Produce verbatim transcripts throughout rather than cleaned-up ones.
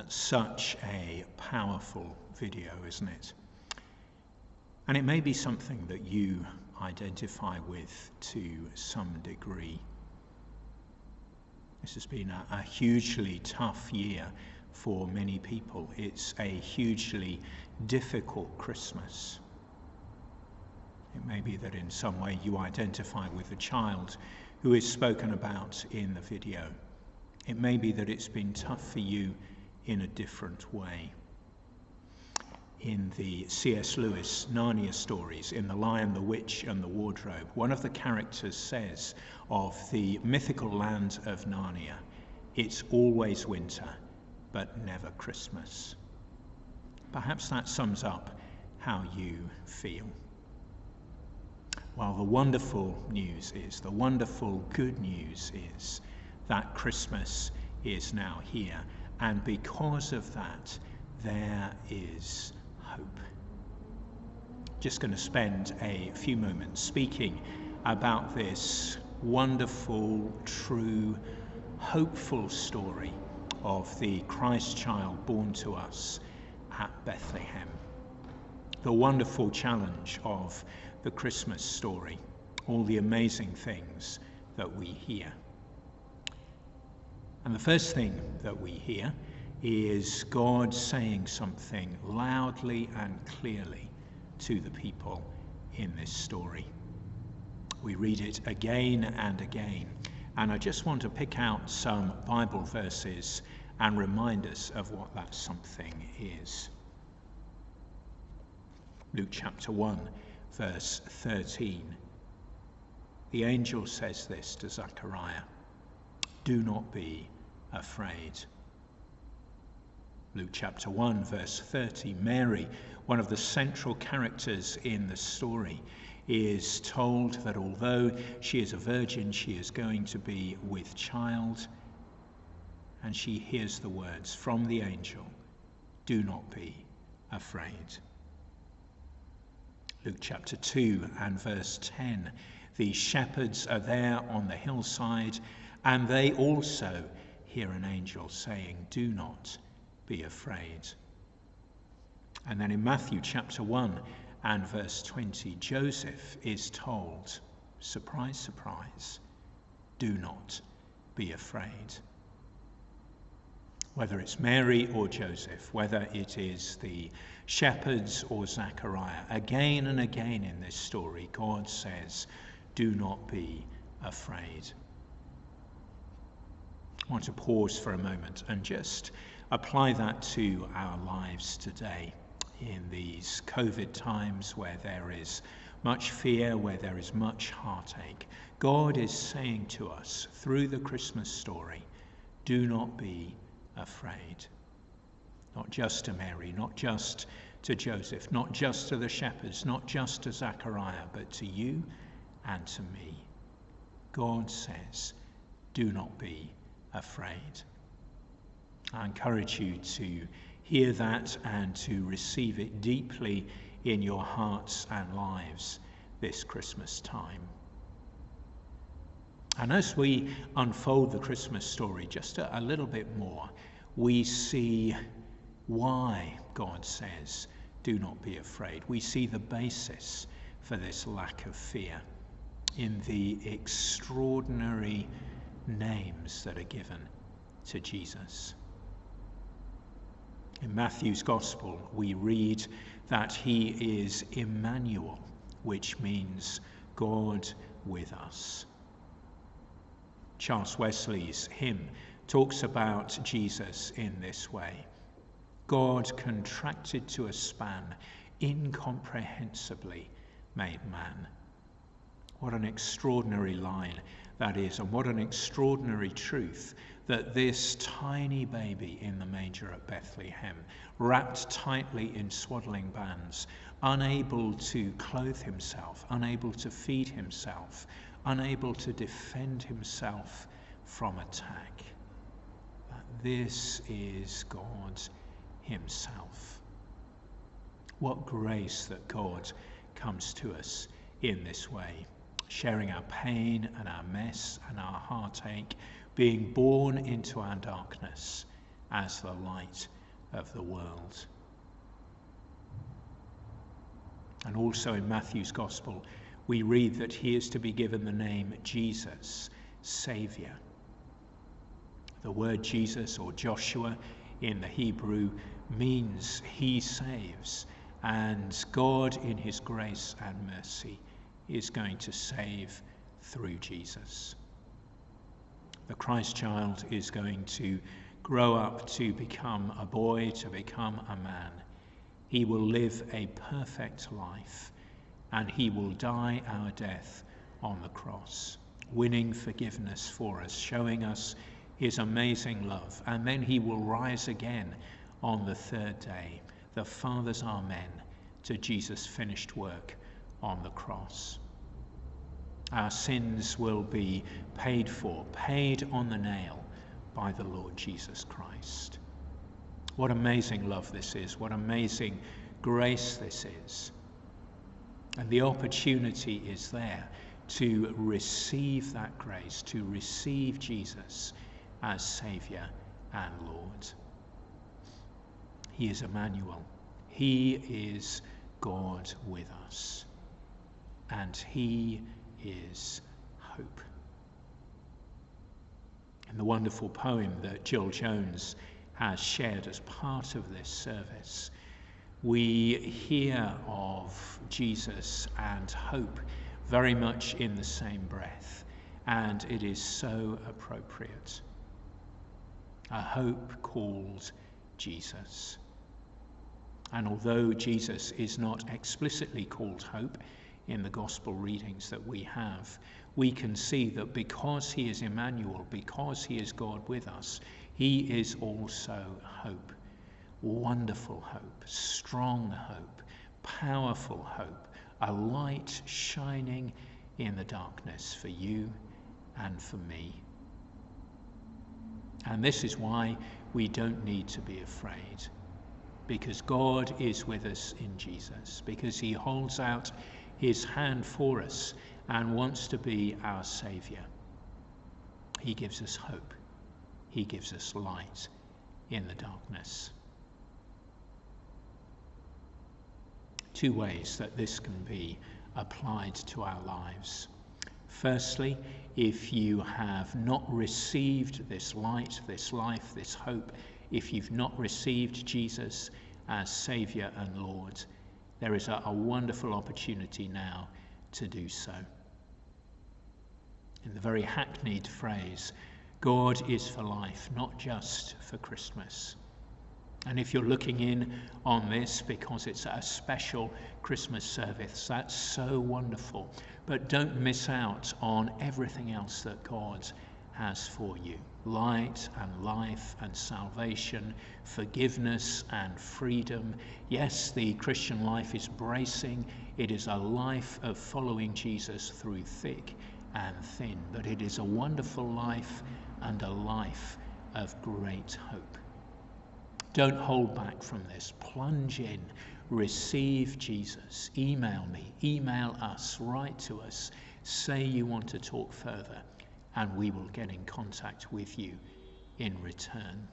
That's such a powerful video, isn't it? And it may be something that you identify with to some degree. This has been a, a hugely tough year for many people. It's a hugely difficult Christmas. It may be that in some way you identify with the child who is spoken about in the video. It may be that it's been tough for you in a different way. In the C S Lewis Narnia stories, in The Lion, the Witch and the Wardrobe, one of the characters says of the mythical land of Narnia, it's always winter, but never Christmas. Perhaps that sums up how you feel. Well, the wonderful news is, the wonderful good news is that Christmas is now here. And because of that, there is hope. Just going to spend a few moments speaking about this wonderful, true, hopeful story of the Christ child born to us at Bethlehem. The wonderful challenge of the Christmas story, all the amazing things that we hear. And the first thing that we hear is God saying something loudly and clearly to the people in this story. We read it again and again, and I just want to pick out some Bible verses and remind us of what that something is. Luke chapter one, verse thirteen. The angel says this to Zechariah: "Do not be afraid." Luke chapter one, verse thirty. Mary, one of the central characters in the story, is told that although she is a virgin, she is going to be with child, and she hears the words from the angel, "Do not be afraid." Luke chapter two and verse ten. The shepherds are there on the hillside, and they also hear an angel saying, "Do not be afraid." And then in Matthew chapter one and verse twenty, Joseph is told, surprise, surprise, "Do not be afraid." Whether it's Mary or Joseph, whether it is the shepherds or Zechariah, again and again in this story, God says, "Do not be afraid." I want to pause for a moment and just apply that to our lives today in these COVID times where there is much fear, where there is much heartache. God is saying to us through the Christmas story, do not be afraid. Not just to Mary, not just to Joseph, not just to the shepherds, not just to Zechariah, but to you and to me. God says, do not be afraid. I encourage you to hear that and to receive it deeply in your hearts and lives this Christmas time. And as we unfold the Christmas story just a, a little bit more, we see why God says, do not be afraid. We see the basis for this lack of fear in the extraordinary names that are given to Jesus. In Matthew's Gospel, we read that he is Emmanuel, which means God with us. Charles Wesley's hymn talks about Jesus in this way: God contracted to a span, incomprehensibly made man. What an extraordinary line that is, and what an extraordinary truth that this tiny baby in the manger at Bethlehem, wrapped tightly in swaddling bands, unable to clothe himself, unable to feed himself, unable to defend himself from attack, that this is God himself. What grace that God comes to us in this way, sharing our pain and our mess and our heartache, being born into our darkness as the light of the world. And also in Matthew's Gospel, we read that he is to be given the name Jesus, Saviour. The word Jesus, or Joshua in the Hebrew, means he saves, and God in his grace and mercy is going to save through Jesus. The Christ child is going to grow up to become a boy, to become a man. He will live a perfect life, and he will die our death on the cross, winning forgiveness for us, showing us his amazing love. And then he will rise again on the third day, the Father's amen to Jesus' finished work on the cross. Our sins will be paid for, paid on the nail by the Lord Jesus Christ. What amazing love this is, what amazing grace this is. And the opportunity is there to receive that grace, to receive Jesus as Saviour and Lord. He is Emmanuel. He is God with us. And he is hope. In the wonderful poem that Jill Jones has shared as part of this service, we hear of Jesus and hope very much in the same breath, and it is so appropriate. A hope called Jesus. And although Jesus is not explicitly called hope in the gospel readings that we have, we can see that because he is Emmanuel, because he is God with us, he is also hope. Wonderful hope, strong hope, powerful hope, a light shining in the darkness for you and for me. And this is why we don't need to be afraid, because God is with us in Jesus, because he holds out his hand for us and wants to be our Saviour. He gives us hope. He gives us light in the darkness. Two ways that this can be applied to our lives. Firstly, if you have not received this light, this life, this hope, if you've not received Jesus as Saviour and Lord, there is a, a wonderful opportunity now to do so. In the very hackneyed phrase, God is for life, not just for Christmas. And if you're looking in on this because it's a special Christmas service, that's so wonderful. But don't miss out on everything else that God has for you. Light and life and salvation, forgiveness and freedom. Yes, the Christian life is bracing. It is a life of following Jesus through thick and thin. But it is a wonderful life and a life of great hope. Don't hold back from this. Plunge in. Receive Jesus. Email me. Email us. Write to us. Say you want to talk further, and we will get in contact with you in return.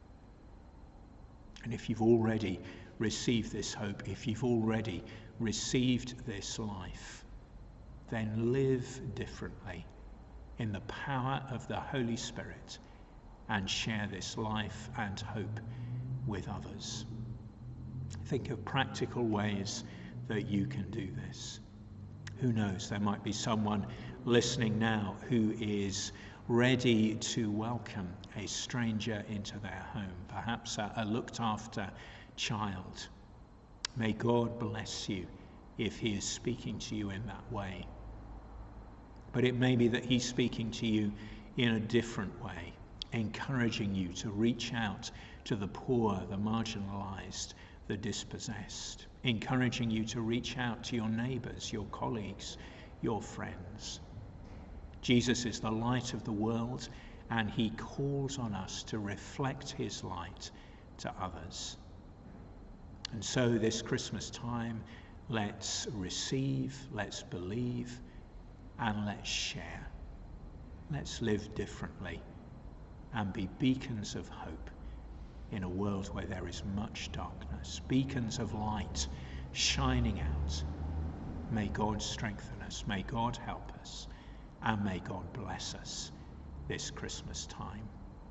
And if you've already received this hope, if you've already received this life, then live differently in the power of the Holy Spirit and share this life and hope with others. Think of practical ways that you can do this. Who knows, there might be someone listening now who is ready to welcome a stranger into their home, perhaps a, a looked after child. May God bless you if he is speaking to you in that way. But it may be that he's speaking to you in a different way, encouraging you to reach out to the poor, the marginalized, the dispossessed, encouraging you to reach out to your neighbors, your colleagues, your friends. Jesus is the light of the world, and he calls on us to reflect his light to others. And so this Christmas time, let's receive, let's believe, and let's share. Let's live differently and be beacons of hope in a world where there is much darkness, beacons of light shining out. May God strengthen us, may God help us, and may God bless us this Christmas time.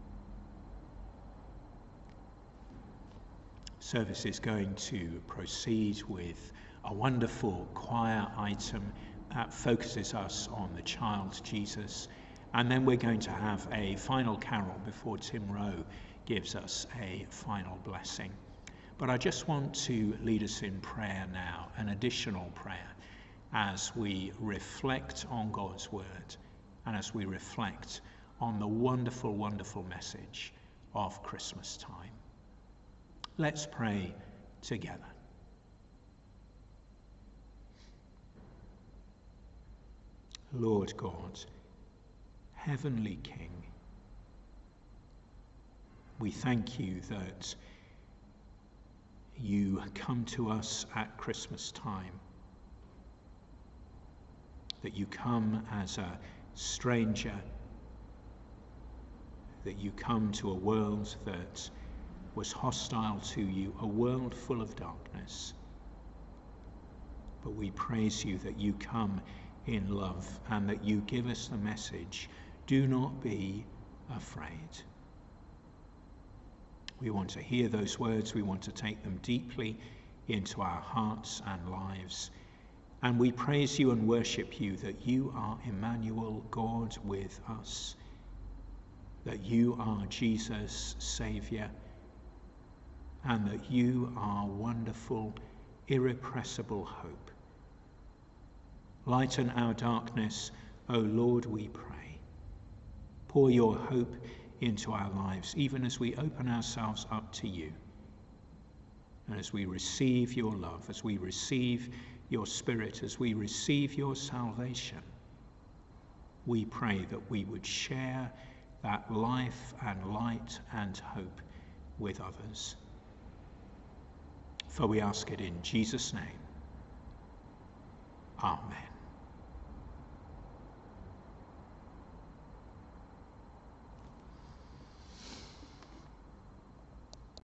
Service is going to proceed with a wonderful choir item that focuses us on the child Jesus, and then we're going to have a final carol before Tim Rowe gives us a final blessing. But I just want to lead us in prayer now, an additional prayer, as we reflect on God's word and as we reflect on the wonderful, wonderful message of Christmas time. Let's pray together. Lord God, Heavenly King, we thank you that you come to us at Christmas time, that you come as a stranger, that you come to a world that was hostile to you, a world full of darkness. But we praise you that you come in love and that you give us the message, do not be afraid. We want to hear those words, we want to take them deeply into our hearts and lives. And we praise you and worship you that you are Emmanuel, God with us, that you are Jesus, Saviour, and that you are wonderful, irrepressible hope. Lighten our darkness, O Lord, we pray. Pour your hope into our lives, even as we open ourselves up to you. And as we receive your love, as we receive your Spirit, as we receive your salvation, we pray that we would share that life and light and hope with others. For we ask it in Jesus' name. Amen.